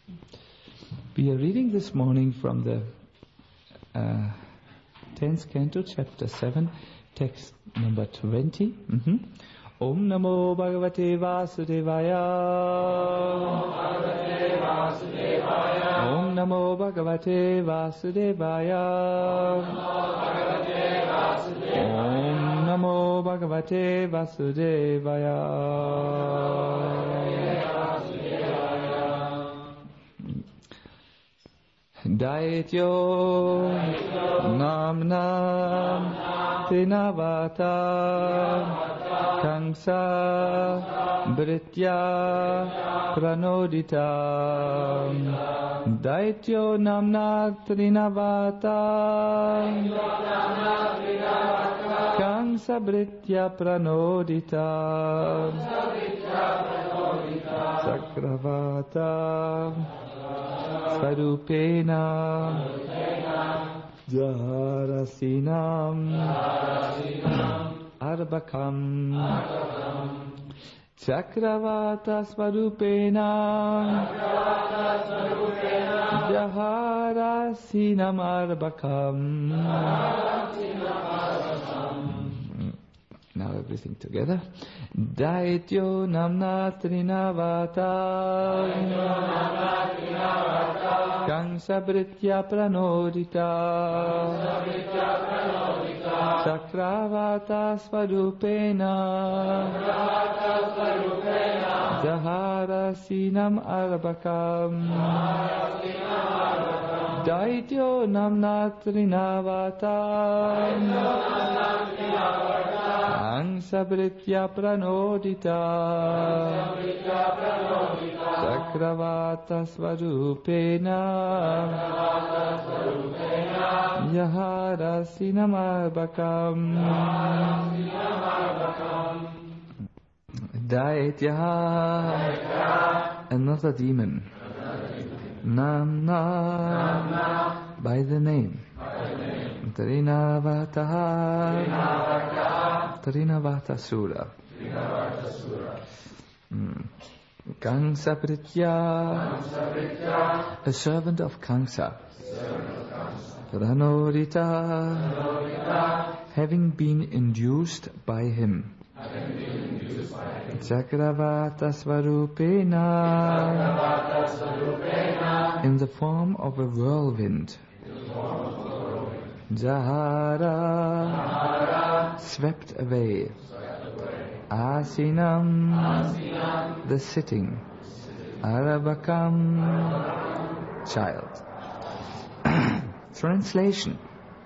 We are reading this morning from the 10th canto, chapter 7, text number 20. Om Namo Bhagavate Vasudevaya. Om Namo Bhagavate Vasudevaya. Om Namo Bhagavate Vasudevaya. Daityo Namnam Trinavata Kamsa Britya Pranodita. Daityo Namna Trinavata Kamsa Britya Pranodita. Sakravata Svarupena Jaharasinam Arbakam Chakravata Svarupena Jaharasinam Arbakam. Now everything together. Daityo Namna Trinavata Kamsa Britya Pranodita. Chakravata Svarupena Jaharasinam Arbakam. Daityo Namna Trinavata Kamsa Britya Pranodita. Chakravata Svarupena Jaharasinam Arbakam. Daitya, another demon. Namna, by the name. Trinavata Kamsa Britya, a servant of Kamsa. Pranodita, having been induced by him. Chakravata Svarupena, in the form of a whirlwind. Jahara, swept away. Asinam, the sitting. Arbakam, child. Translation.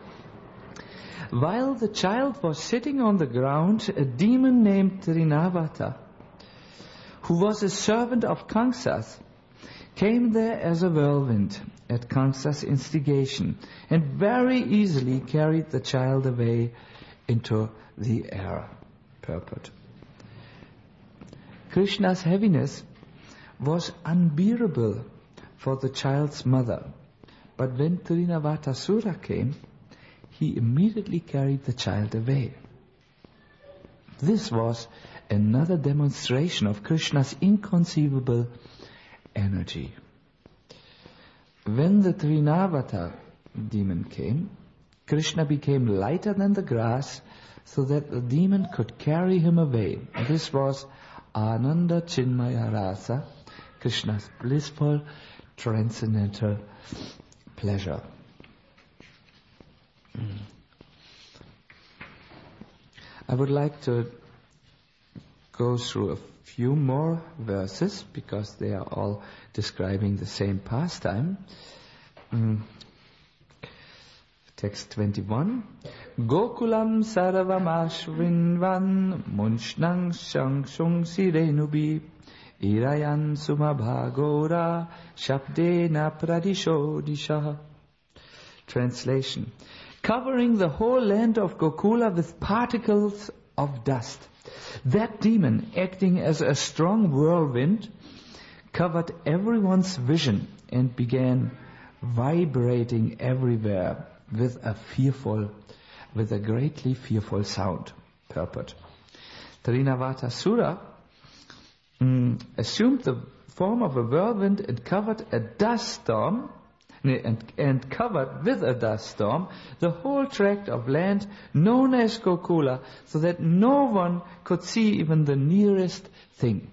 While the child was sitting on the ground, a demon named Trinavata, who was a servant of Kamsa's, came there as a whirlwind at Kamsa's instigation and very easily carried the child away into the air. Purport. Krishna's heaviness was unbearable for the child's mother, but when Trinavatasura came, he immediately carried the child away. This was another demonstration of Krishna's inconceivable energy. When the Trinavata demon came, Krishna became lighter than the grass so that the demon could carry him away. This was Ananda Chinmaya Rasa, Krishna's blissful, transcendental pleasure. I would like to go through a few more verses because they are all describing the same pastime. Text 21. Gokulam sarvam ashvinvan munshnang shangshung sirenubi irayan sumabhagora shabdena pradishodisha. Translation. Covering the whole land of Gokula with particles of dust. That demon, acting as a strong whirlwind, covered everyone's vision and began vibrating everywhere with a greatly fearful sound. Purport. Trinavatasura assumed the form of a whirlwind and covered a dust storm, and covered with a dust storm the whole tract of land known as Gokula, so that no one could see even the nearest thing.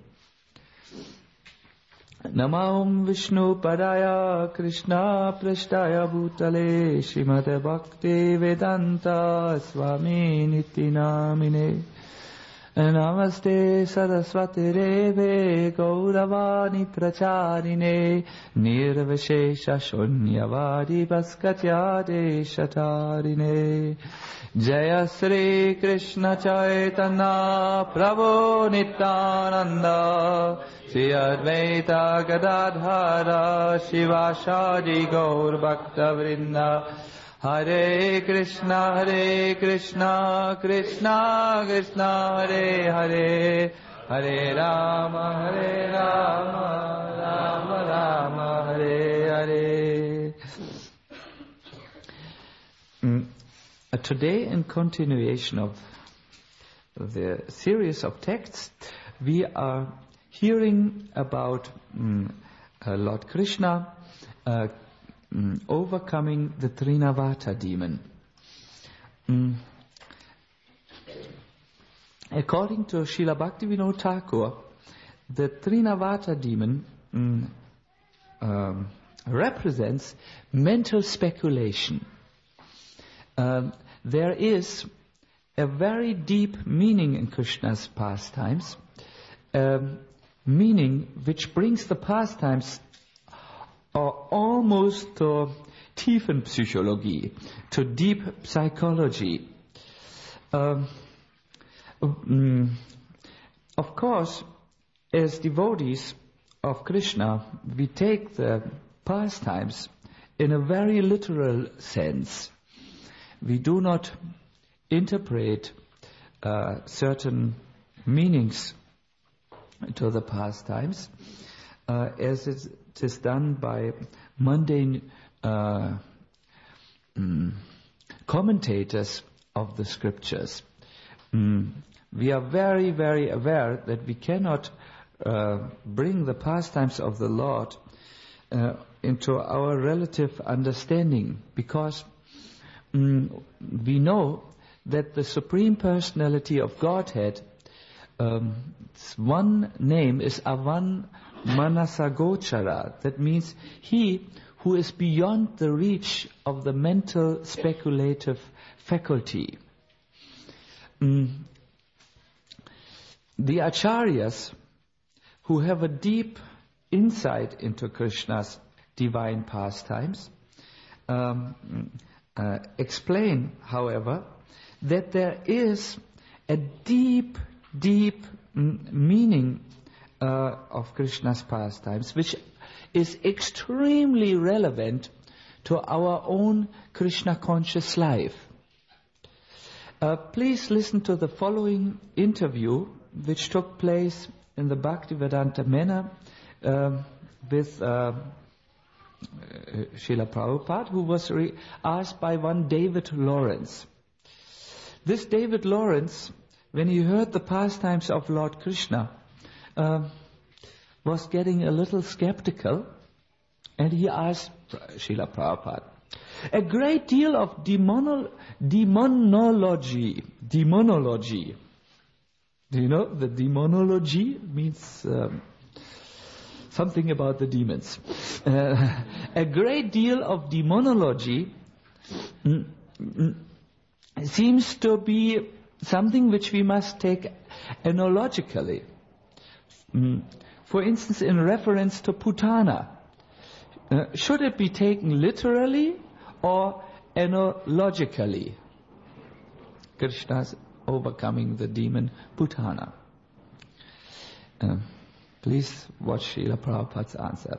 Namam Vishnu Padaya Krishna Prashtaya Bhutale Srimate Bhakti Vedanta Swami Niti Namine Namaste Saraswati Reve Gauravani Pracharine Nirvishesha Shunyavadi Bhaskatyade Shatarine Jaya Sri Krishna Chaitanya Prabhu Nityananda Sri Advaita Gadadhara Shivashadi Gaur Bhakta Vrinda Hare Krishna Krishna Krishna Hare Hare Hare Rama Rama Rama Hare Hare. Today, in continuation of the series of texts, we are hearing about Lord Krishna overcoming the Trinavata demon. According to Srila Bhaktivinoda Thakur, the Trinavata demon represents mental speculation. There is a very deep meaning in Krishna's pastimes, meaning which brings the pastimes almost to Tiefenpsychologie, to deep psychology. Of course, as devotees of Krishna, we take the pastimes in a very literal sense. We do not interpret certain meanings to the pastimes as it is done by mundane commentators of the scriptures. We are very, very aware that we cannot bring the pastimes of the Lord into our relative understanding, because we know that the Supreme Personality of Godhead, one name is Avan Manasagochara. That means he who is beyond the reach of the mental speculative faculty. The Acharyas, who have a deep insight into Krishna's divine pastimes, explain, however, that there is a deep meaning of Krishna's pastimes, which is extremely relevant to our own Krishna conscious life. Please listen to the following interview, which took place in the Bhaktivedanta Manor with Srila Prabhupada, who was asked by one David Lawrence. This David Lawrence, when he heard the pastimes of Lord Krishna, was getting a little skeptical, and he asked Srila Prabhupada, a great deal of demonology. Do you know the demonology means something about the demons? A great deal of demonology seems to be something which we must take analogically. For instance, in reference to Putana, should it be taken literally or analogically? Krishna's overcoming the demon Putana. Please watch Srila Prabhupada's answer.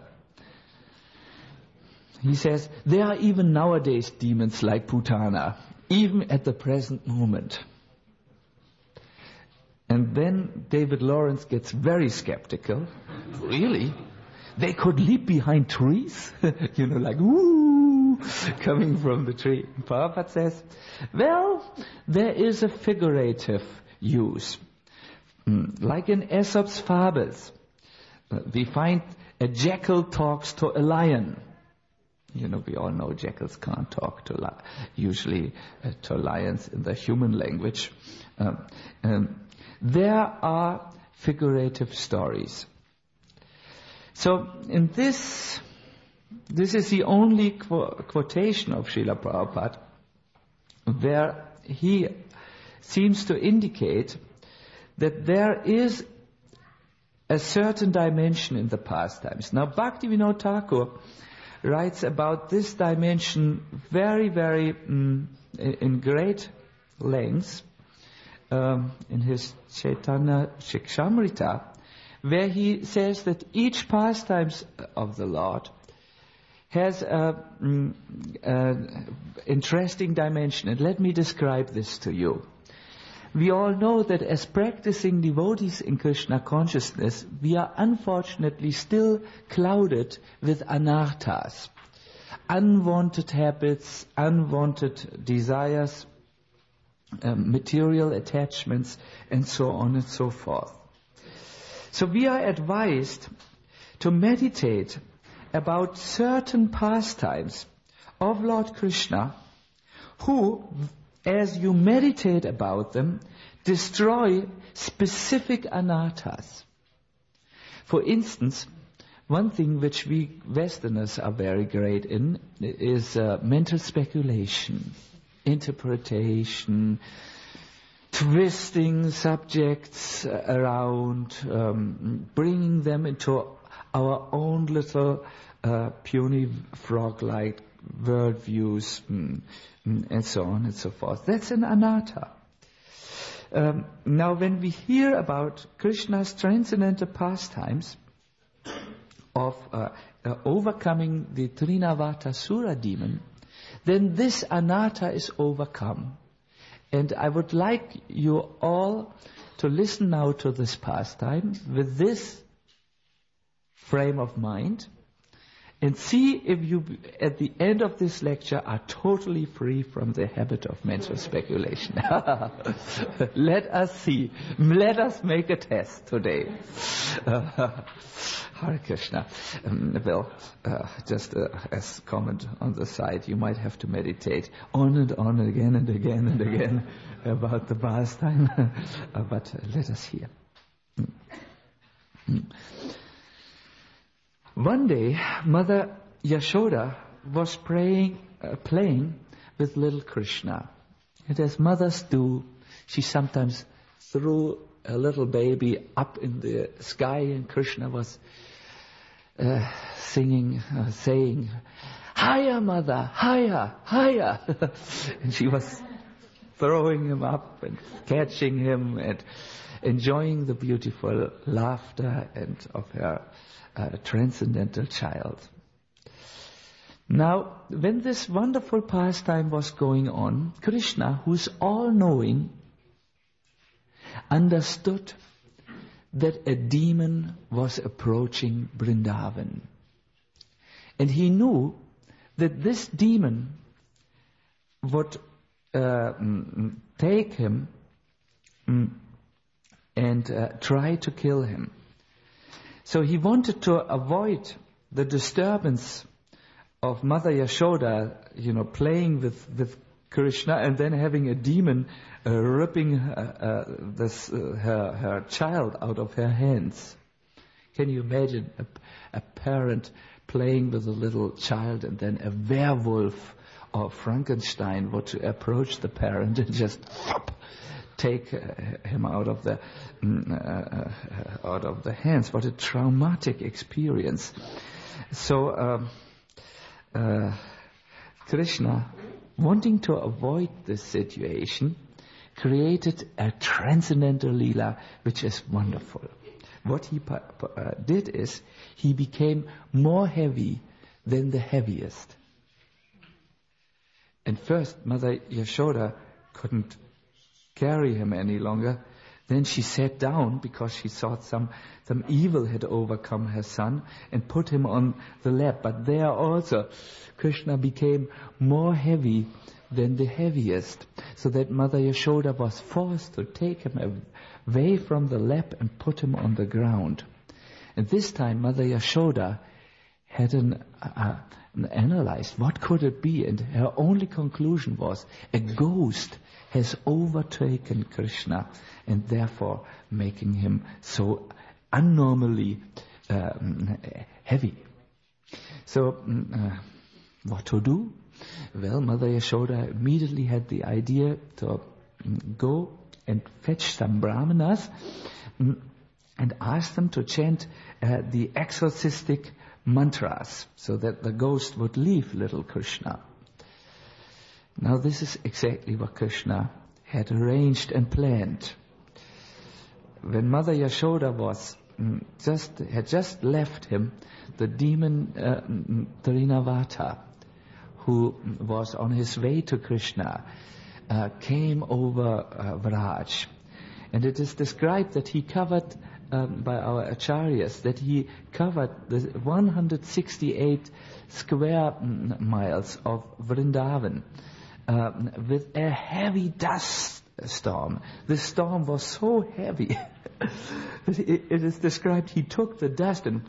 He says, there are even nowadays demons like Putana, even at the present moment. And then David Lawrence gets very skeptical. Really? They could leap behind trees? Like, woo, coming from the tree. Prabhupada says, well, there is a figurative use. Like in Aesop's fables. we find a jackal talks to a lion. You know, we all know jackals can't talk to usually to lions in the human language. There are figurative stories. So in this is the only quotation of Srila Prabhupada where he seems to indicate that there is a certain dimension in the pastimes. Now, Bhaktivinoda Thakur writes about this dimension very, very in great length in his Chaitanya Shikshamrita, where he says that each pastimes of the Lord has an interesting dimension. And let me describe this to you. We all know that as practicing devotees in Krishna consciousness, we are unfortunately still clouded with anarthas, unwanted habits, unwanted desires, material attachments, and so on and so forth. So we are advised to meditate about certain pastimes of Lord Krishna who, as you meditate about them, destroy specific anarthas. For instance, one thing which we Westerners are very great in is mental speculation, interpretation, twisting subjects around, bringing them into our own little puny frog-like worldviews, and so on and so forth. That's an anartha. Now, when we hear about Krishna's transcendental pastimes of overcoming the Trinavatasura demon, then this anartha is overcome. And I would like you all to listen now to this pastime with this frame of mind, and see if you, at the end of this lecture, are totally free from the habit of mental speculation. Let us see. Let us make a test today. Hare Krishna. Just as comment on the side, you might have to meditate on and on again and again and again about the pastime. But let us hear. One day, Mother Yashoda was playing with little Krishna. And as mothers do, she sometimes threw a little baby up in the sky, and Krishna was saying, "Higher, mother, higher, higher." And she was throwing him up and catching him and enjoying the beautiful laughter and of her transcendental child. Now, when this wonderful pastime was going on, Krishna, who's all-knowing, understood that a demon was approaching Vrindavan. And he knew that this demon would take him and try to kill him. So he wanted to avoid the disturbance of Mother Yashoda, playing with Krishna and then having a demon ripping her child out of her hands. Can you imagine a parent playing with a little child and then a werewolf or Frankenstein would approach the parent and just take him out of the hands? What a traumatic experience. So Krishna, wanting to avoid this situation, created a transcendental Leela which is wonderful. What he did is he became more heavy than the heaviest. And first Mother Yashoda couldn't carry him any longer. Then she sat down because she thought some evil had overcome her son and put him on the lap. But there also Krishna became more heavy than the heaviest, so that Mother Yashoda was forced to take him away from the lap and put him on the ground. And this time Mother Yashoda had analyzed what could it be, and her only conclusion was a ghost has overtaken Krishna and therefore making him so unnormally heavy. So what to do? Well, Mother Yashoda immediately had the idea to go and fetch some brahmanas and ask them to chant the exorcistic mantras so that the ghost would leave little Krishna. Now this is exactly what Krishna had arranged and planned. When Mother Yashoda had just left him, the demon Trinavata, who was on his way to Krishna, came over Vraj. And it is described that he covered, by our acharyas, that he covered the 168 square miles of Vrindavan with a heavy dust storm. The storm was so heavy that it is described he took the dust and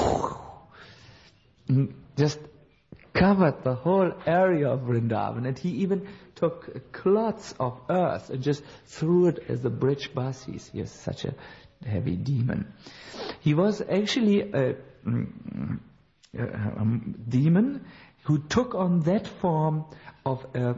just covered the whole area of Vrindavan, and he even took clods of earth and just threw it as the bridge basis. He is such a heavy demon. He was actually a demon who took on that form of a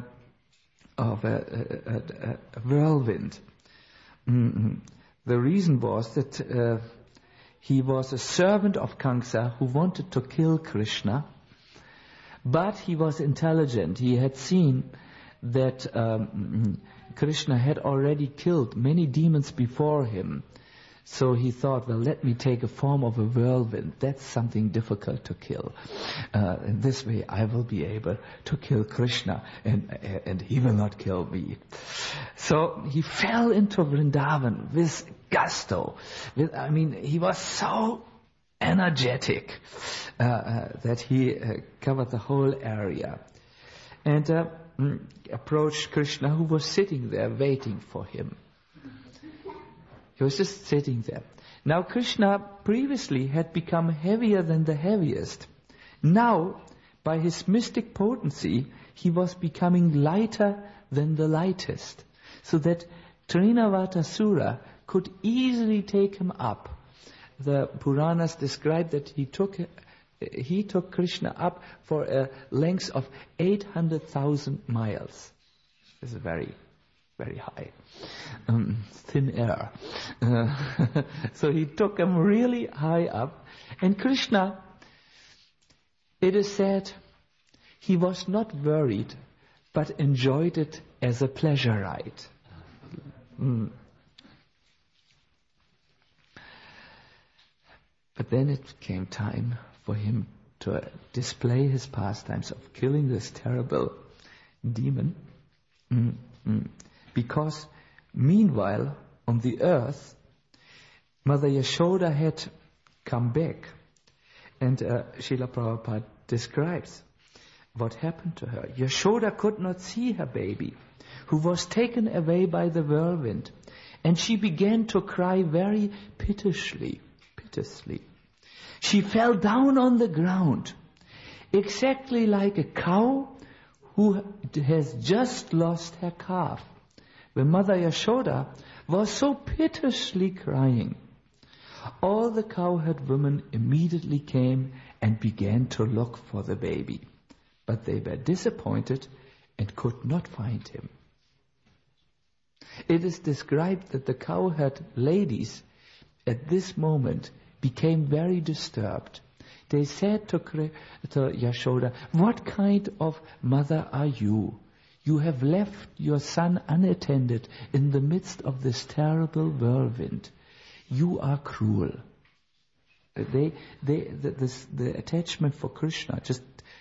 whirlwind. The reason was that he was a servant of Kamsa who wanted to kill Krishna, but he was intelligent. He had seen that Krishna had already killed many demons before him. So he thought, well, let me take a form of a whirlwind. That's something difficult to kill. In this way, I will be able to kill Krishna, and he will not kill me. So he fell into Vrindavan with gusto. He was so energetic that he covered the whole area. And approached Krishna, who was sitting there waiting for him. He was just sitting there. Now Krishna previously had become heavier than the heaviest. Now, by his mystic potency, he was becoming lighter than the lightest, so that Trinavatasura could easily take him up. The Puranas describe that he took Krishna up for a length of 800,000 miles. This is very, very high. Thin air. So he took him really high up. And Krishna, it is said, he was not worried, but enjoyed it as a pleasure ride. But then it came time for him to display his pastimes of killing this terrible demon. Because meanwhile, on the earth, Mother Yashoda had come back. And Srila Prabhupada describes what happened to her. Yashoda could not see her baby, who was taken away by the whirlwind. And she began to cry very piteously. She fell down on the ground, exactly like a cow who has just lost her calf. When Mother Yashoda was so piteously crying, all the cowherd women immediately came and began to look for the baby. But they were disappointed and could not find him. It is described that the cowherd ladies at this moment became very disturbed. They said to Yashoda, "What kind of mother are you? You have left your son unattended in the midst of this terrible whirlwind. You are cruel." The attachment for Krishna just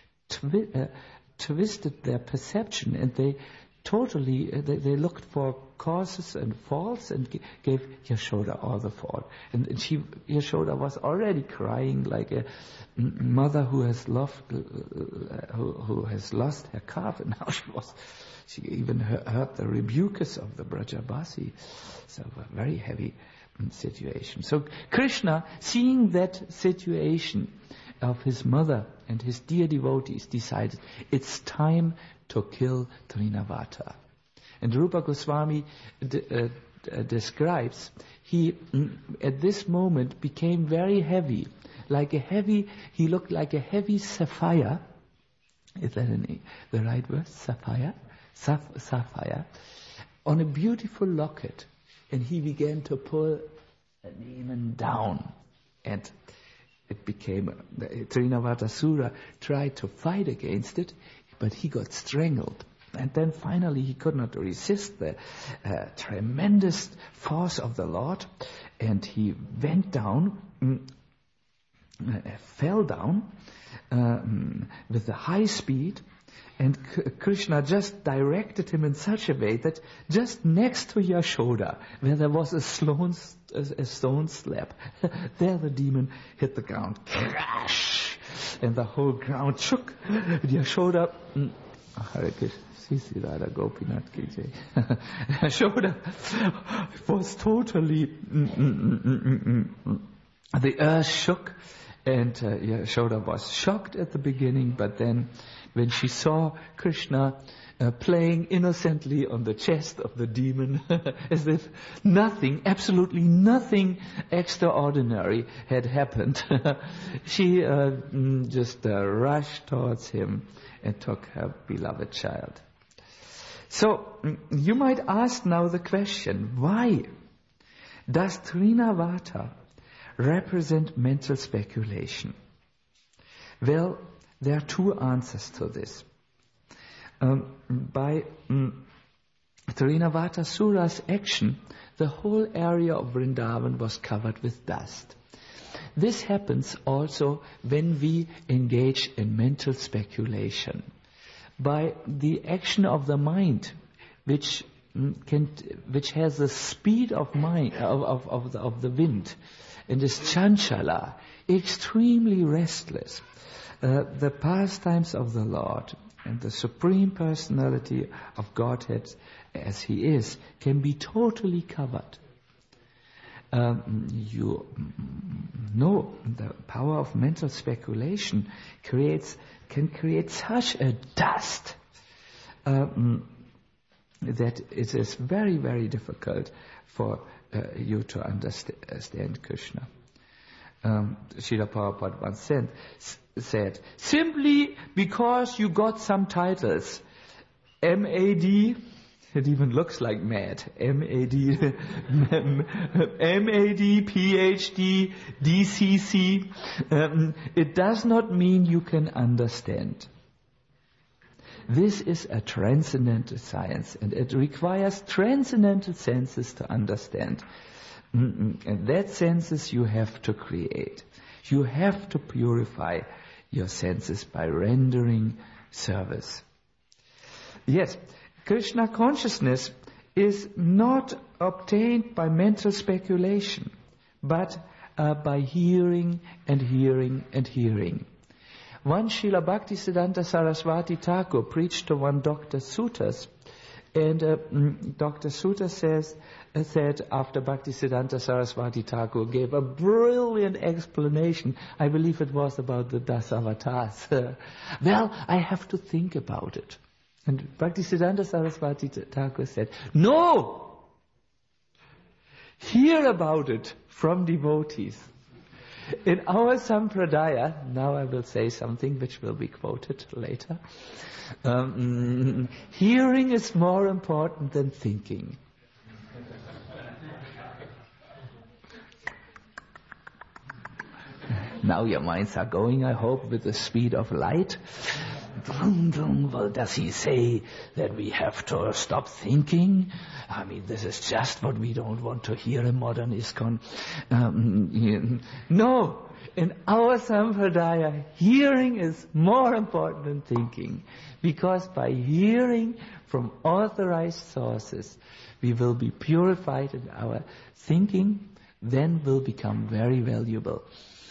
twisted their perception, and they looked for causes and faults and gave Yashoda all the fault. And Yashoda was already crying like a mother who has lost her calf, and now she even heard the rebukes of the Brajabasi. So very heavy situation. So Krishna, seeing that situation of his mother and his dear devotees, decided it's time to kill Trinavata. And Rupa Goswami describes, he at this moment became very heavy, he looked like a heavy sapphire. Is that the right word? Sapphire? Sapphire. On a beautiful locket. And he began to pull a demon down. And it became, Trinavatasura tried to fight against it, but he got strangled. And then finally he could not resist the tremendous force of the Lord, and he went down, fell down with a high speed, and Krishna just directed him in such a way that just next to Yashoda, where there was a stone slab, there the demon hit the ground, crash, and the whole ground shook. Yashoda, Hare Krishna, Sisi Radha Gopinath ki jai. Yashoda was totally, the earth shook, and Yashoda was shocked at the beginning, but then when she saw Krishna playing innocently on the chest of the demon, as if nothing, absolutely nothing extraordinary had happened, she just rushed towards him and took her beloved child. So, you might ask now the question, why does Trinavata represent mental speculation? Well, there are two answers to this. By Trinavatasura's action, the whole area of Vrindavan was covered with dust. This happens also when we engage in mental speculation. By the action of the mind, which has the speed of mind of the wind, and is chanchala, extremely restless. The pastimes of the Lord and the Supreme Personality of Godhead as He is can be totally covered. You know the power of mental speculation can create such a dust that it is very, very difficult for you to understand Krishna. Srila Prabhupada once said, simply because you got some titles, M.A.D., it even looks like mad, M.A.D., M.A.D., Ph.D., D.C.C., it does not mean you can understand. This is a transcendental science, and it requires transcendental senses to understand. And that senses you have to create. You have to purify your senses by rendering service. Yes, Krishna consciousness is not obtained by mental speculation, but by hearing and hearing and hearing. One Srila Bhaktisiddhanta Saraswati Thakur preached to one Dr. Sutas, and Dr. Suta said after Bhaktisiddhanta Saraswati Thakur gave a brilliant explanation, I believe it was about the Dasavatars. Well, I have to think about it. And Bhaktisiddhanta Saraswati Thakur said, no! Hear about it from devotees. In our Sampradaya, now I will say something which will be quoted later, hearing is more important than thinking. Now your minds are going, I hope, with the speed of light. Well, does he say that we have to stop thinking? I mean, this is just what we don't want to hear in modern ISKCON. No, in our Sampradaya, hearing is more important than thinking. Because by hearing from authorized sources, we will be purified and our thinking then will become very valuable.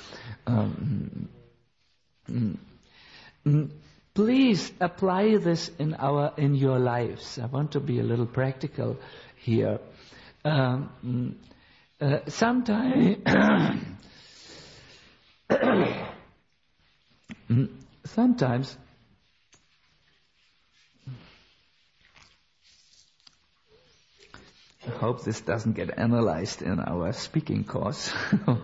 Please apply this in your lives. I want to be a little practical here. Sometimes, sometimes, I hope this doesn't get analyzed in our speaking course.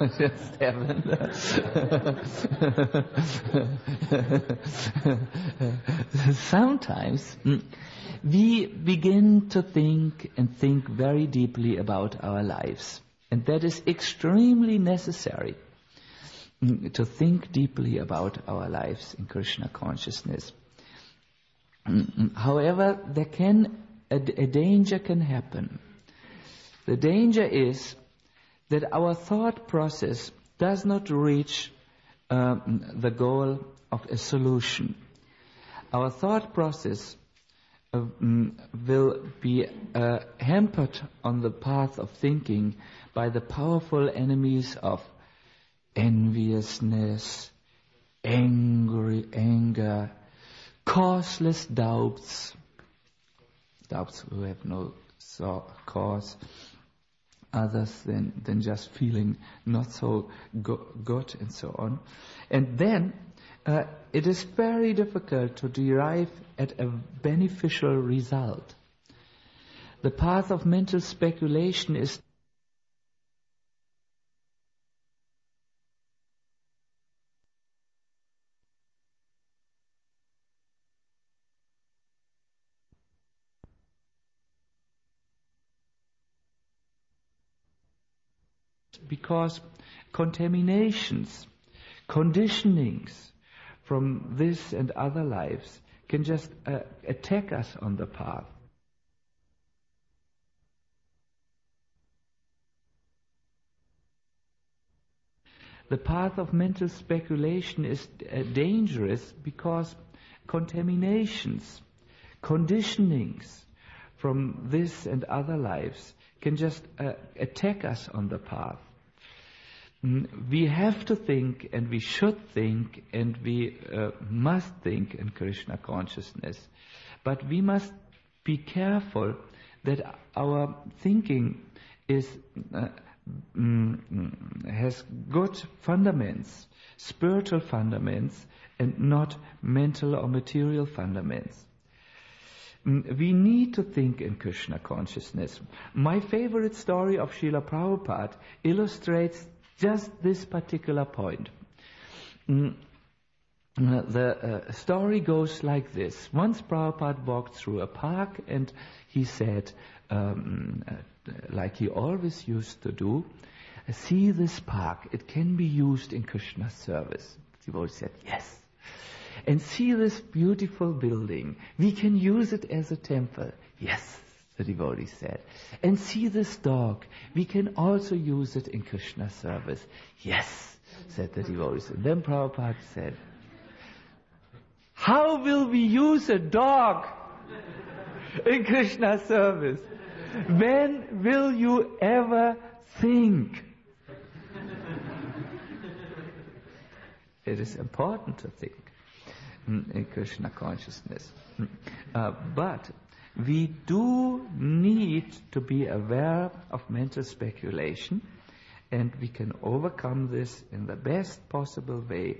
Sometimes we begin to think and think very deeply about our lives. And that is extremely necessary, to think deeply about our lives in Krishna consciousness. However, a danger can happen. The danger is that our thought process does not reach the goal of a solution. Our thought process will be hampered on the path of thinking by the powerful enemies of enviousness, anger, causeless doubts who have no cause, others than just feeling not so good and so on. And then it is very difficult to derive at a beneficial result. The path of mental speculation is because contaminations, conditionings from this and other lives can just attack us on the path. The path of mental speculation is dangerous because contaminations, conditionings from this and other lives can just attack us on the path. We have to think, and we should think, and we must think in Krishna consciousness. But we must be careful that our thinking has good fundaments, spiritual fundaments, and not mental or material fundaments. We need to think in Krishna consciousness. My favorite story of Srila Prabhupada illustrates just this particular point. The story goes like this. Once Prabhupada walked through a park and he said, like he always used to do, "See this park, it can be used in Krishna's service." The devotee said, "Yes." "And see this beautiful building, we can use it as a temple." "Yes," the devotee said. "And see this dog, we can also use it in Krishna's service." "Yes," said the devotee. And then Prabhupada said, "How will we use a dog in Krishna's service? When will you ever think?" It is important to think in Krishna consciousness. But we do need to be aware of mental speculation, and we can overcome this in the best possible way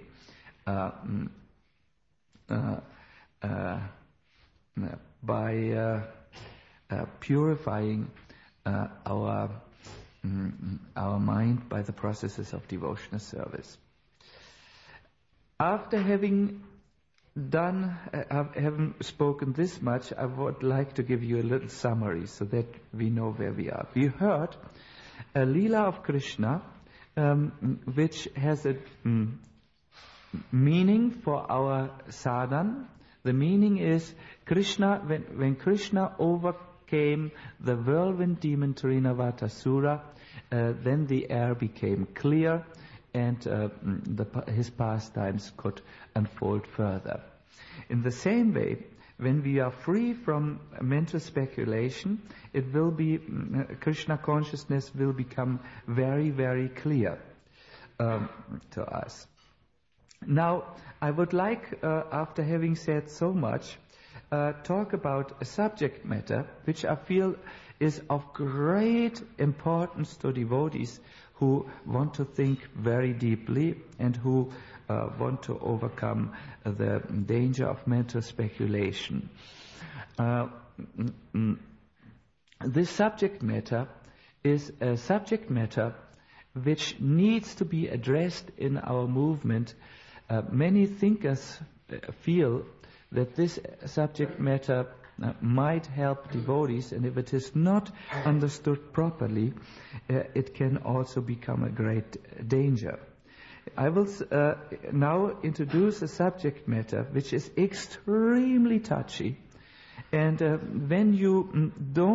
by purifying our mind by the processes of devotional service. After having spoken this much, I would like to give you a little summary so that we know where we are. We heard a Leela of Krishna, which has a meaning for our sadhana. The meaning is Krishna, when Krishna overcame the whirlwind demon Trinavatasura, then the air became clear and his pastimes could unfold further. In the same way, when we are free from mental speculation, it will be Krishna consciousness will become very, very clear to us. Now, I would like, after having said so much, talk about a subject matter which I feel is of great importance to devotees who want to think very deeply and who want to overcome the danger of mental speculation. This subject matter is a subject matter which needs to be addressed in our movement. Many thinkers feel that this subject matter might help devotees, and if it is not understood properly, it can also become a great danger. I will now introduce a subject matter which is extremely touchy, and when you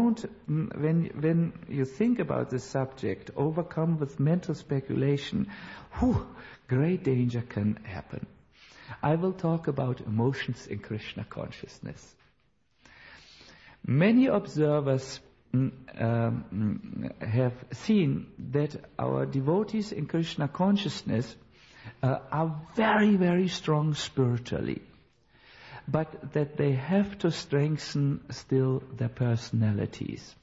think about this subject, overcome with mental speculation, great danger can happen. I will talk about emotions in Krishna consciousness. Many observers have seen that our devotees in Krishna consciousness are very, very strong spiritually, but that they have to strengthen still their personalities.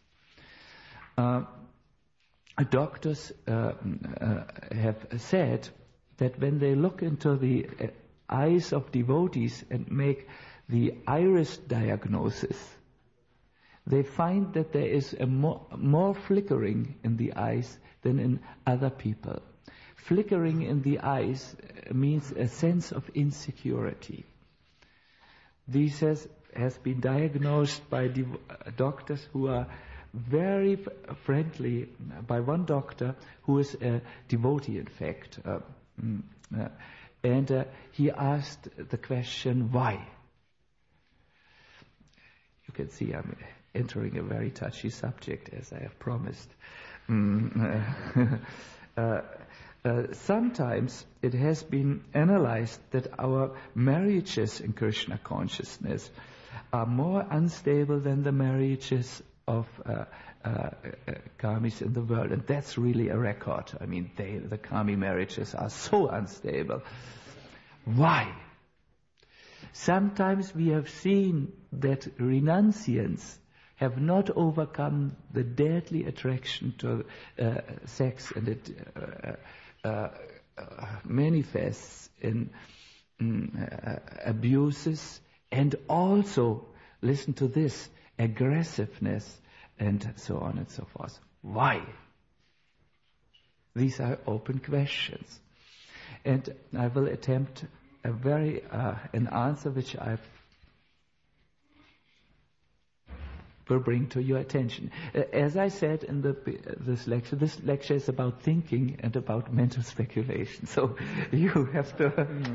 Doctors have said that when they look into the eyes of devotees and make the iris diagnosis, they find that there is a more flickering in the eyes than in other people. Flickering in the eyes means a sense of insecurity. This has been diagnosed by doctors who are very friendly, by one doctor who is a devotee, in fact. And he asked the question, why? You can see I'm entering a very touchy subject, as I have promised. Sometimes it has been analyzed that our marriages in Krishna consciousness are more unstable than the marriages of karmis in the world, and that's really a record. I mean, the karmi marriages are so unstable. Why? Sometimes we have seen that renunciants have not overcome the deadly attraction to sex, and it manifests in abuses and also, listen to this, aggressiveness and so on and so forth. Why? These are open questions. And I will attempt an answer which I will bring to your attention. As I said in this lecture is about thinking and about mental speculation. So you have to...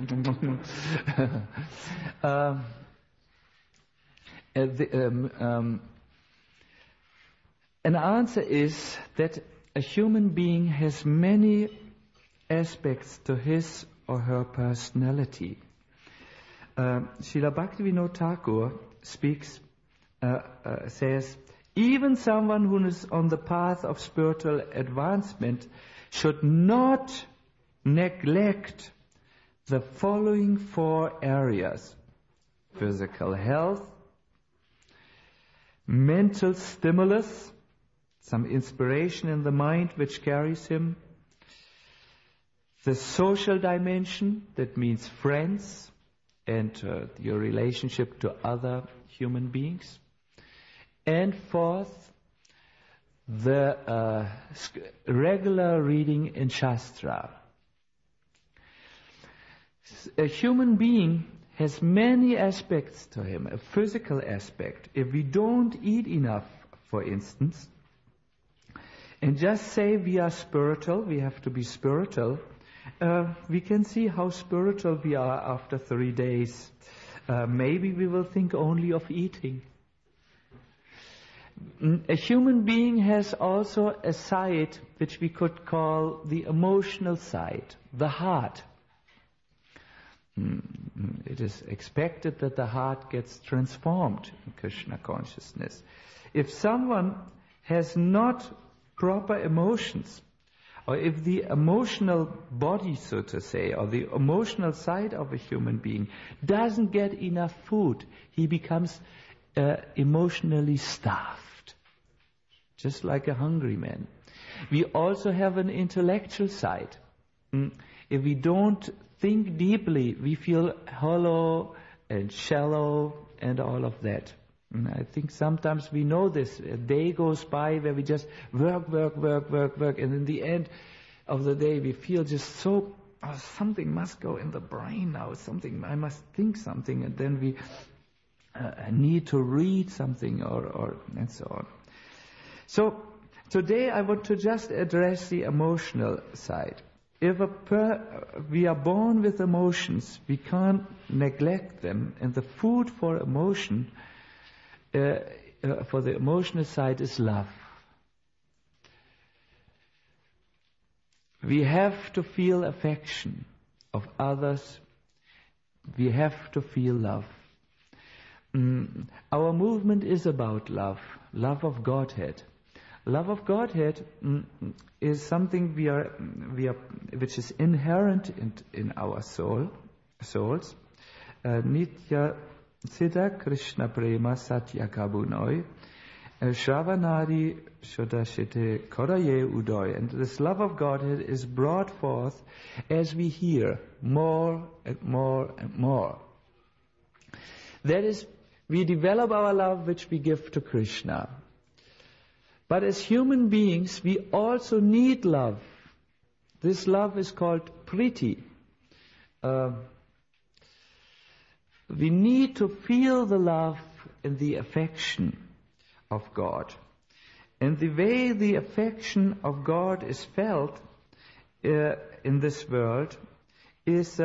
an answer is that a human being has many aspects to his or her personality. Srila Bhaktivinoda Thakur says, even someone who is on the path of spiritual advancement should not neglect the following 4 areas: physical health, mental stimulus, some inspiration in the mind which carries him, the social dimension, that means friends and your relationship to other human beings, and 4th, the regular reading in Shastra. A human being has many aspects to him. A physical aspect. If we don't eat enough, for instance, and just say we are spiritual, we have to be spiritual, we can see how spiritual we are after 3 days. Maybe we will think only of eating. A human being has also a side which we could call the emotional side, the heart. It is expected that the heart gets transformed in Krishna consciousness. If someone has not proper emotions, or if the emotional body, so to say, or the emotional side of a human being doesn't get enough food, he becomes emotionally starved, just like a hungry man. We also have an intellectual side. If we don't think deeply, we feel hollow and shallow and all of that. And I think sometimes we know this. A day goes by where we just work, and in the end of the day we feel just so, something must go in the brain now, I must think something, and then we need to read something or and so on. So today I want to just address the emotional side. If we are born with emotions, we can't neglect them, and the food for emotion, for the emotional side, is love. We have to feel affection of others. We have to feel love. Our movement is about love of Godhead. Love of Godhead is something which is inherent in our souls. Nitya Siddha Krishna Prema Satya Kabunoi Shravanadi Shodashite Koraye Udoy. And this love of Godhead is brought forth as we hear more and more and more. That is, we develop our love which we give to Krishna. But as human beings, we also need love. This love is called priti. We need to feel the love and the affection of God. And the way the affection of God is felt in this world is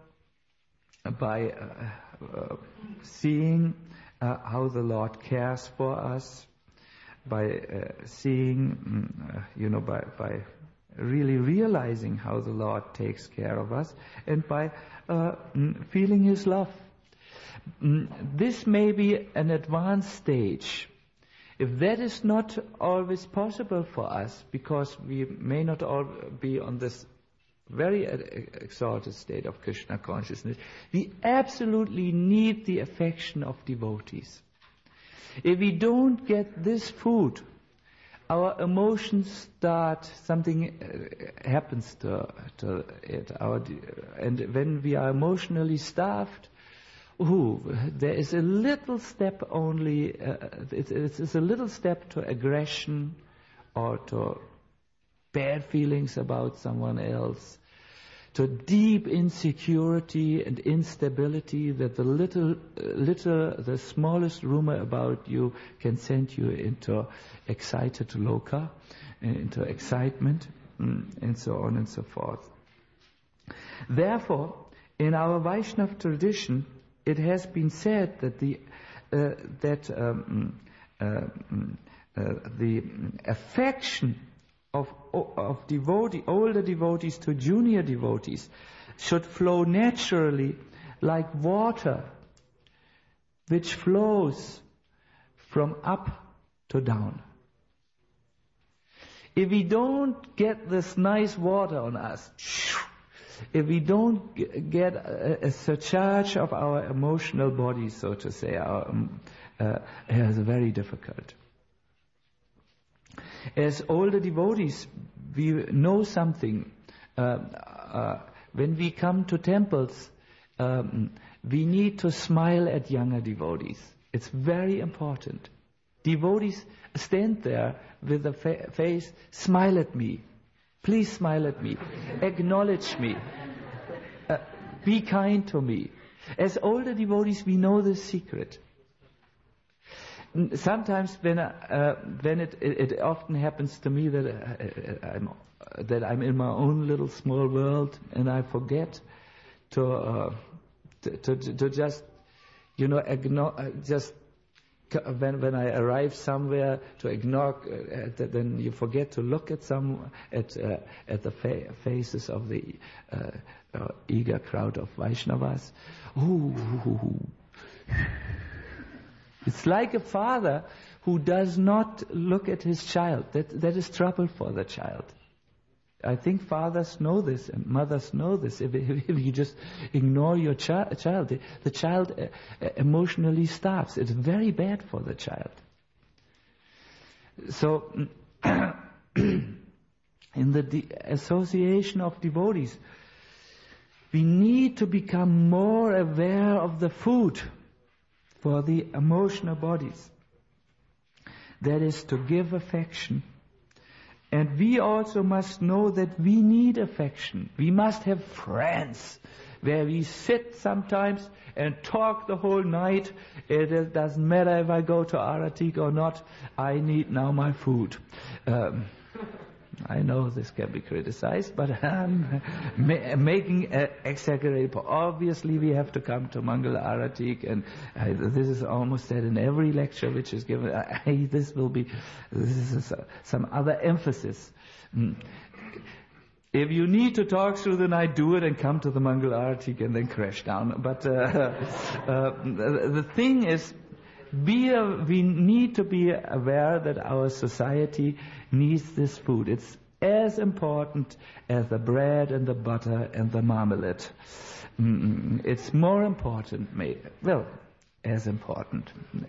by seeing how the Lord cares for us, by seeing, by really realizing how the Lord takes care of us, and by feeling His love. This may be an advanced stage. If that is not always possible for us, because we may not all be on this very exalted state of Krishna consciousness, we absolutely need the affection of devotees. If we don't get this food, our emotions start, something happens to it. And when we are emotionally starved, there is a little step only, it's a little step to aggression or to bad feelings about someone else, to deep insecurity and instability that the smallest rumor about you can send you into excited loka, into excitement, and so on and so forth. Therefore, in our Vaishnava tradition, it has been said that the affection of older devotees to junior devotees should flow naturally like water which flows from up to down. If we don't get this nice water on us, if we don't get a surcharge of our emotional body, so to say, it's very difficult. As older devotees, we know something. When we come to temples, we need to smile at younger devotees. It's very important. Devotees stand there with a face, smile at me. Please smile at me. Acknowledge me. Be kind to me. As older devotees, we know this secret. Sometimes when it often happens to me that I'm in my own little small world and I forget to just just when I arrive somewhere to ignore, then you forget to look at the faces of the eager crowd of Vaishnavas. It's like a father who does not look at his child. That is trouble for the child. I think fathers know this and mothers know this. If you just ignore your child, the child emotionally starves. It's very bad for the child. So, in the association of devotees, we need to become more aware of the food for the emotional bodies. That is to give affection. And we also must know that we need affection. We must have friends where we sit sometimes and talk the whole night. It doesn't matter if I go to Aratik or not. I need now my food. I know this can be criticized, but I'm making exaggerate. Obviously, we have to come to Mangala Aratik, and this is almost said in every lecture which is given. This is some other emphasis. If you need to talk through the night, do it and come to the Mangala Aratik and then crash down. But the thing is, we need to be aware that our society needs this food. It's as important as the bread and the butter and the marmalade. It's more important, as important.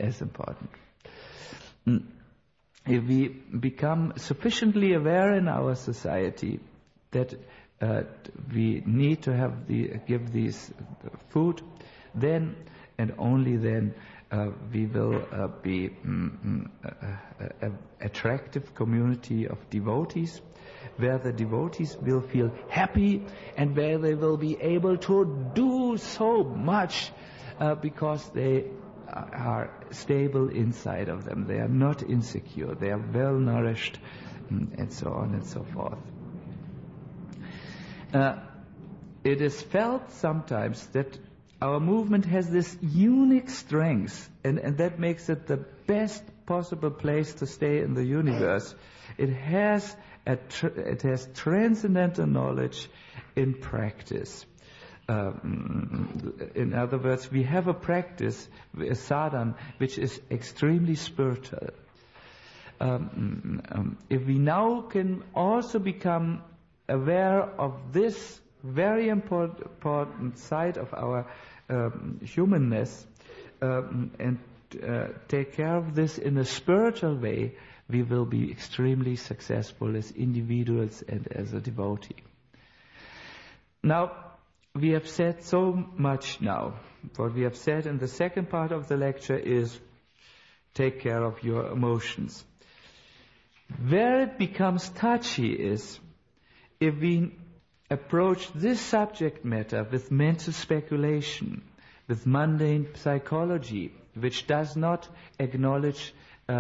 If we become sufficiently aware in our society that we need to give these food, then and only then we will be an attractive community of devotees, where the devotees will feel happy and where they will be able to do so much because they are stable inside of them. They are not insecure. They are well nourished, and so on and so forth. It is felt sometimes that our movement has this unique strength, and that makes it the best possible place to stay in the universe. It has transcendental knowledge in practice. In other words, we have a practice, a sadhana, which is extremely spiritual. If we now can also become aware of this very important side of our humanness and take care of this in a spiritual way, we will be extremely successful as individuals and as a devotee. Now, we have said so much now. What we have said in the second part of the lecture is take care of your emotions. Where it becomes touchy is if we approach this subject matter with mental speculation, with mundane psychology, which does not acknowledge,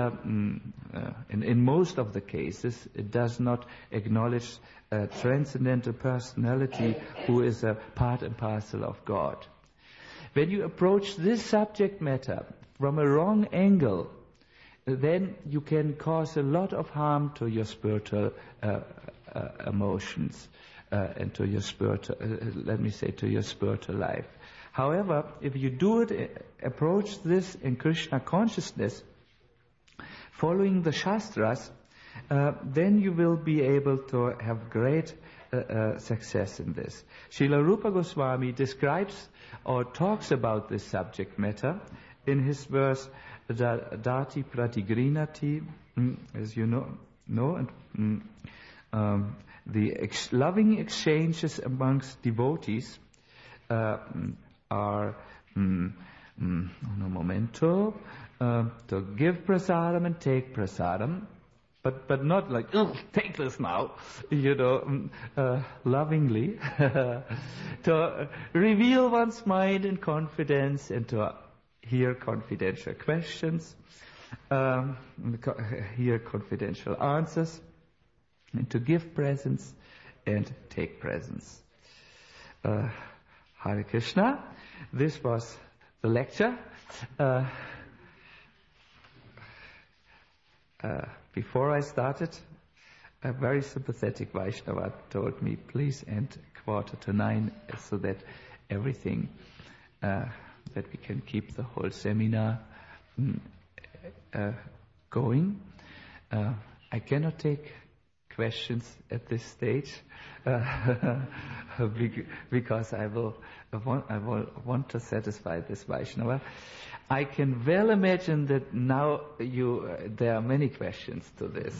in most of the cases, it does not acknowledge a transcendental personality who is a part and parcel of God. When you approach this subject matter from a wrong angle, then you can cause a lot of harm to your spiritual emotions and to your spiritual, to your spiritual life. However, if you approach this in Krishna consciousness, following the Shastras, then you will be able to have great success in this. Srila Rupa Goswami describes or talks about this subject matter in his verse Dati Pratigrinati, as you know, and the loving exchanges amongst devotees are un momento to give prasadam and take prasadam, but not like, oh, take this now, lovingly, to reveal one's mind in confidence and to hear confidential questions, hear confidential answers, and to give presents and take presents. Hare Krishna. This was the lecture. Before I started, a very sympathetic Vaishnava told me, please end 8:45 so that everything, that we can keep the whole seminar going. I cannot take questions at this stage, because I want to satisfy this Vaishnava. I can well imagine that now there are many questions to this.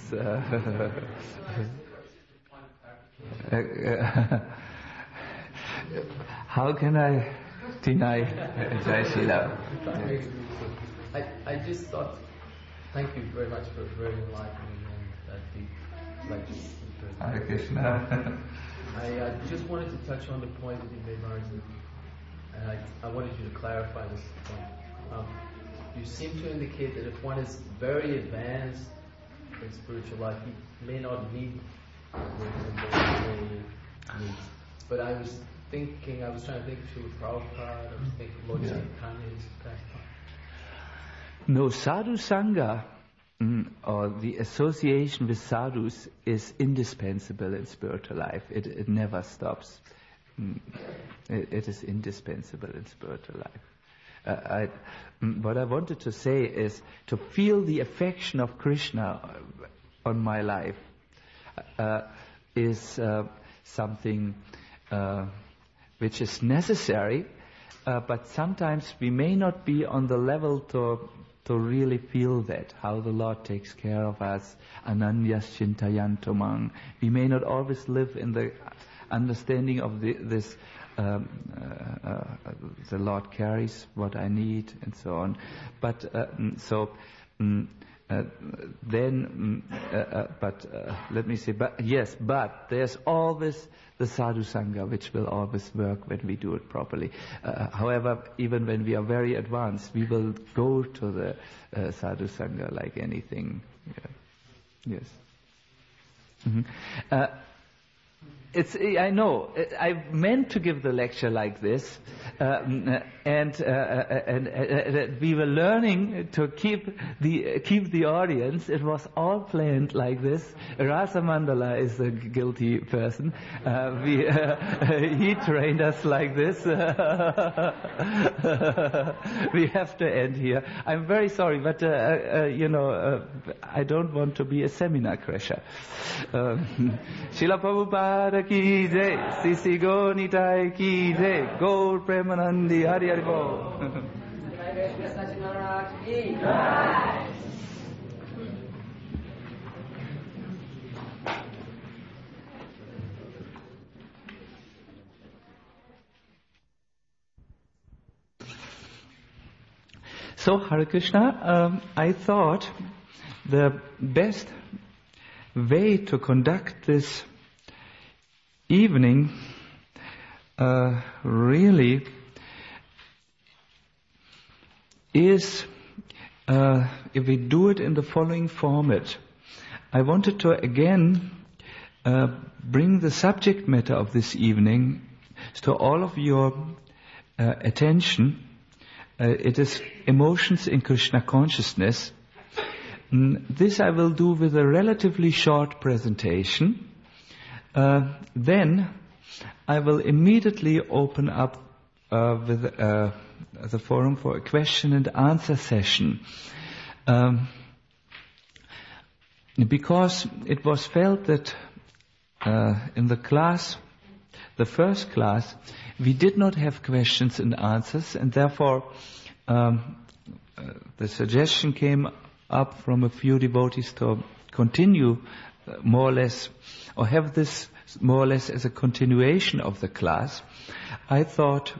How can I deny Jai Shila? I just thought, thank you very much for very enlightening and deep lecture. Hare Krishna. I just wanted to touch on the point that you made, Maharaj, and I wanted you to clarify this point. You seem to indicate that if one is very advanced in spiritual life, he may not need wisdom that he needs. But I was trying to think through Prabhupada, I was thinking Lord Chaitanya's past. No, sadhu sangha, or the association with sadhus, is indispensable in spiritual life. It never stops. It is indispensable in spiritual life. What I wanted to say is to feel the affection of Krishna on my life is something which is necessary, but sometimes we may not be on the level to really feel that, how the Lord takes care of us. Ananyas chintayantomang. We may not always live in the understanding of this. The Lord carries what I need, and so on. But let me say, but there's always the sadhu sangha, which will always work when we do it properly. However, even when we are very advanced, we will go to the sadhu sangha like anything. Yeah. Yes. Mm-hmm. I know. I meant to give the lecture like this, and we were learning to keep the audience. It was all planned like this. Rasa Mandala is a guilty person. He trained us like this. We have to end here. I'm very sorry, but I don't want to be a seminar crasher. Srila Prabhupada ki jai, Sisi Go Nitai ki jai, Gaur Premanandi Hari Hari Bol. So Hare Krishna, I thought the best way to conduct this evening really is if we do it in the following format. I wanted to again bring the subject matter of this evening to all of your attention. It is emotions in Krishna consciousness. This I will do with a relatively short presentation. Then I will immediately open up with the forum for a question and answer session. Because it was felt that in the class, the first class, we did not have questions and answers, and therefore the suggestion came up from a few devotees to continue more or less, or have this more or less as a continuation of the class. I thought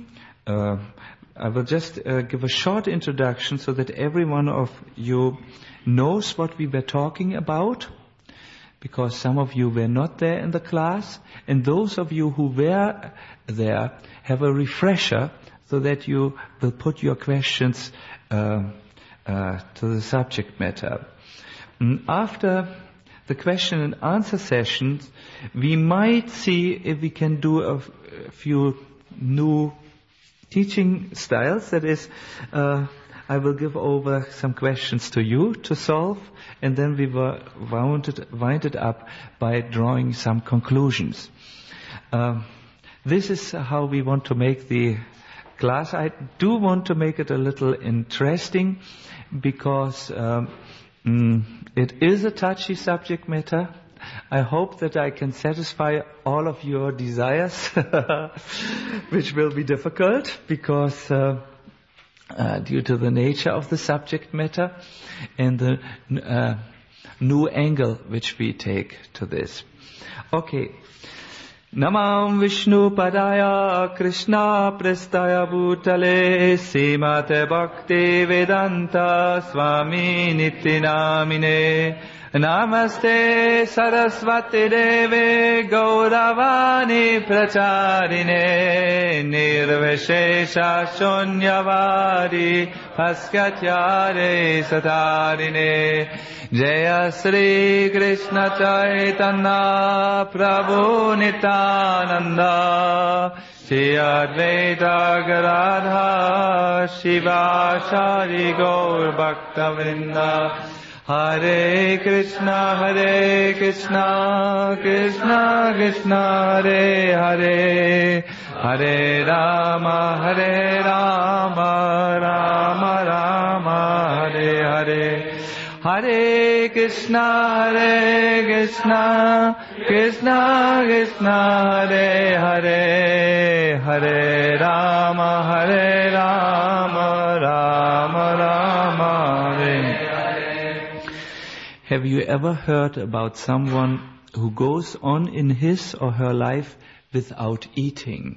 I will just give a short introduction so that every one of you knows what we were talking about, because some of you were not there in the class, and those of you who were there have a refresher so that you will put your questions to the subject matter. After the question and answer sessions, we might see if we can do a few new teaching styles. That is, I will give over some questions to you to solve, and then we will wind it up by drawing some conclusions. This is how we want to make the class. I do want to make it a little interesting, because it is a touchy subject matter. I hope that I can satisfy all of your desires, which will be difficult because due to the nature of the subject matter and the new angle which we take to this. Okay. Namam Vishnu Padaya Krishna Prestaya Bhutale Simate Bhakti Vedanta Swami Nityanamine Namaste Saraswati Deve Gauravani Pracharine Nirvishesha Shunyavari Bhaskatyare Satarine Jaya Sri Krishna Chaitanya Prabhu Nityananda Shri Advaita Gadadhar Shivasari Gaur Bhaktavrinda Hare Krishna Krishna Krishna Hare Hare Hare Rama Rama Rama Hare Hare Hare Krishna Krishna Krishna Hare Hare Hare Rama Rama Rama Hare. Have you ever heard about someone who goes on in his or her life without eating?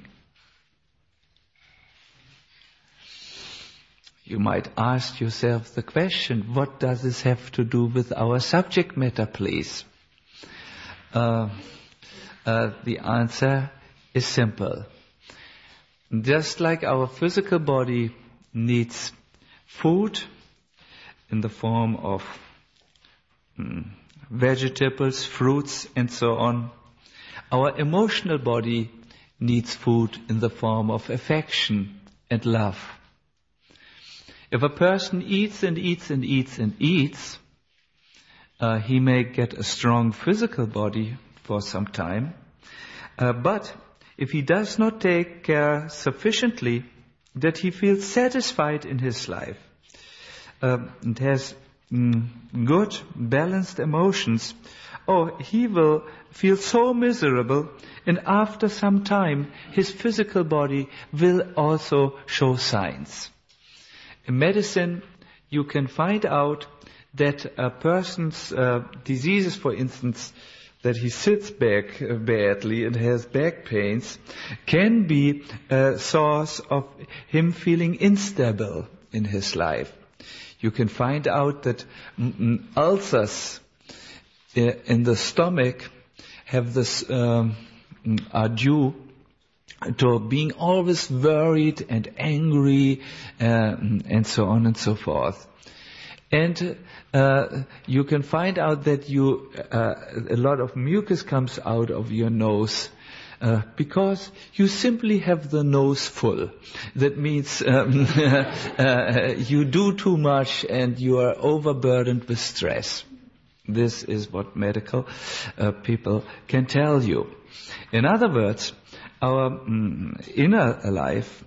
You might ask yourself the question, what does this have to do with our subject matter, please? The answer is simple. Just like our physical body needs food in the form of vegetables, fruits, and so on, our emotional body needs food in the form of affection and love. If a person eats and eats and eats and eats, he may get a strong physical body for some time, but if he does not take care sufficiently that he feels satisfied in his life and has good, balanced emotions, he will feel so miserable, and after some time his physical body will also show signs. In medicine, you can find out that a person's diseases, for instance, that he sits back badly and has back pains, can be a source of him feeling instable in his life. You can find out that ulcers in the stomach have this are due to being always worried and angry and so on and so forth. And you can find out that a lot of mucus comes out of your nose because you simply have the nose full. That means you do too much and you are overburdened with stress. This is what medical people can tell you. In other words, our inner life,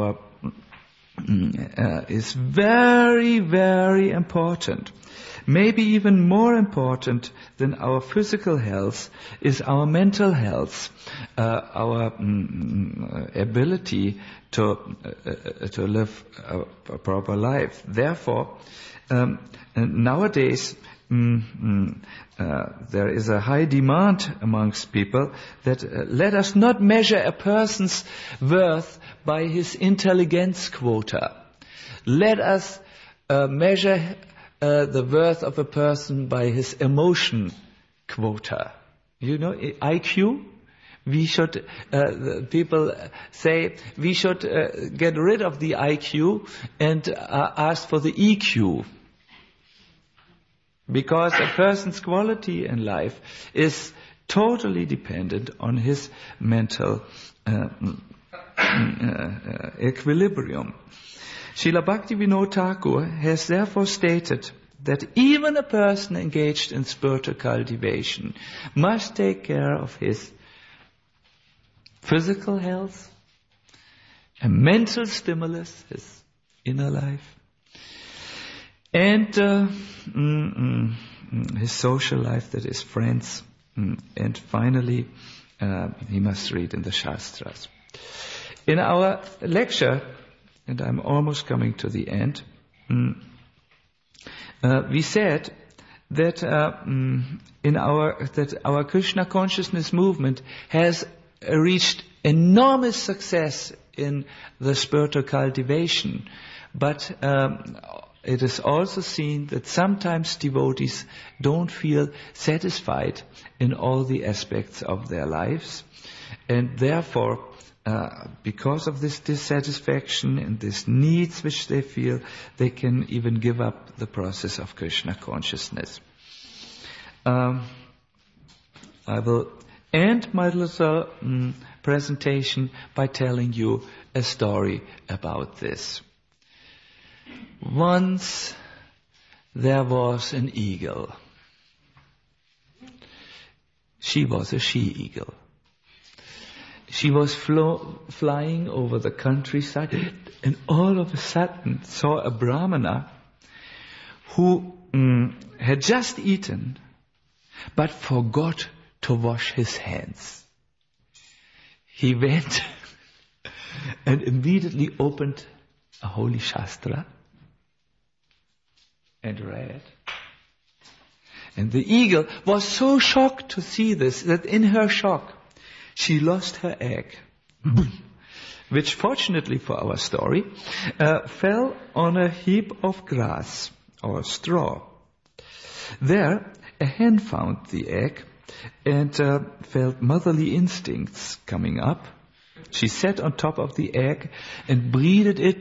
is very, very important. Maybe even more important than our physical health is our mental health, our ability to live a proper life. Therefore, nowadays, there is a high demand amongst people that let us not measure a person's worth by his intelligence quota. Let us measure the worth of a person by his emotion quota. You know, IQ? We should, people say, we should get rid of the IQ and ask for the EQ. Because a person's quality in life is totally dependent on his mental equilibrium. Srila Bhaktivinoda Thakur has therefore stated that even a person engaged in spiritual cultivation must take care of his physical health, a mental stimulus, his inner life, and his social life, that is friends And finally, he must read in the Shastras. In our lecture, and I'm almost coming to the end, we said that our Krishna consciousness movement has reached enormous success in the spiritual cultivation, but it is also seen that sometimes devotees don't feel satisfied in all the aspects of their lives, and therefore, because of this dissatisfaction and these needs which they feel, they can even give up the process of Krishna consciousness. I will end my little presentation by telling you a story about this. Once there was an eagle. She was a she-eagle. She was flying over the countryside and all of a sudden saw a brahmana who had just eaten but forgot to wash his hands. He went and immediately opened a holy shastra and read. And the eagle was so shocked to see this that in her shock she lost her egg, which fortunately for our story fell on a heap of grass or straw. There a hen found the egg and felt motherly instincts coming up. She sat on top of the egg and breeded it.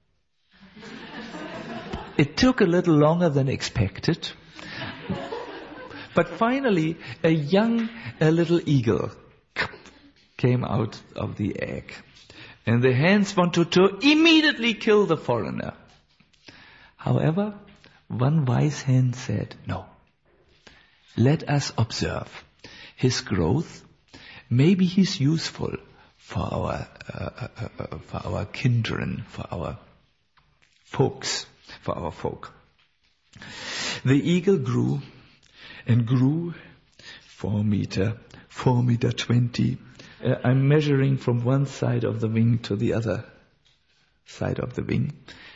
It took a little longer than expected, but finally a little eagle came out of the egg, and the hens wanted to immediately kill the foreigner. However, one wise hen said, "No, let us observe his growth. Maybe he's useful for our kindred, for our folks, for our folk." The eagle grew and grew 4 meter, 4.20 meters. I'm measuring from one side of the wing to the other side of the wing.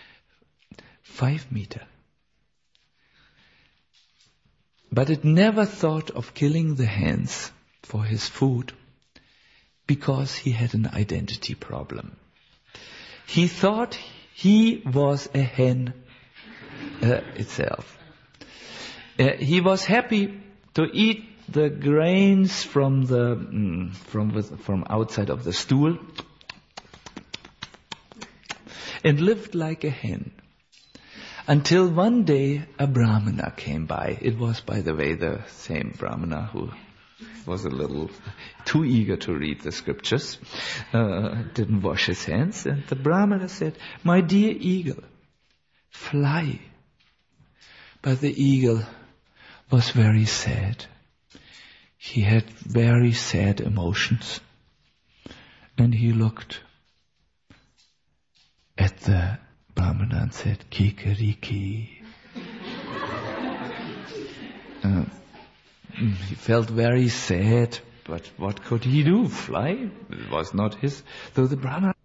5 meters. But it never thought of killing the hens for his food because he had an identity problem. He thought he was a hen itself. He was happy to eat the grains from outside of the stool and lived like a hen. Until one day a brahmana came by. It was, by the way, the same brahmana who was a little too eager to read the scriptures, didn't wash his hands, and the brahmana said, "My dear eagle, fly." But the eagle was very sad. He had very sad emotions, and he looked at the brahmana and said, "Kikariki." He felt very sad, but what could he do? Fly? It was not his. So the brahmana